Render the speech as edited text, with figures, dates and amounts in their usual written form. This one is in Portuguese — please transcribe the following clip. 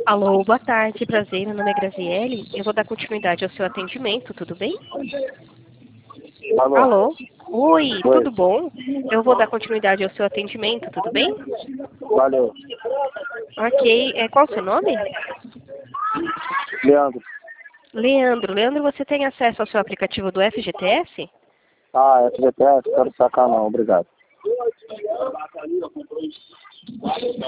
Alô, boa tarde, prazer, meu nome é Graziele. Eu vou dar continuidade ao seu atendimento, tudo bem? Alô? Alô? Oi, Oi. tudo bom? Eu vou dar continuidade ao seu atendimento, tudo bem? Valeu. Ok, qual o seu nome? Leandro. Leandro. Leandro, você tem acesso ao seu aplicativo do FGTS? Ah, FGTS? Quero sacar não, obrigado.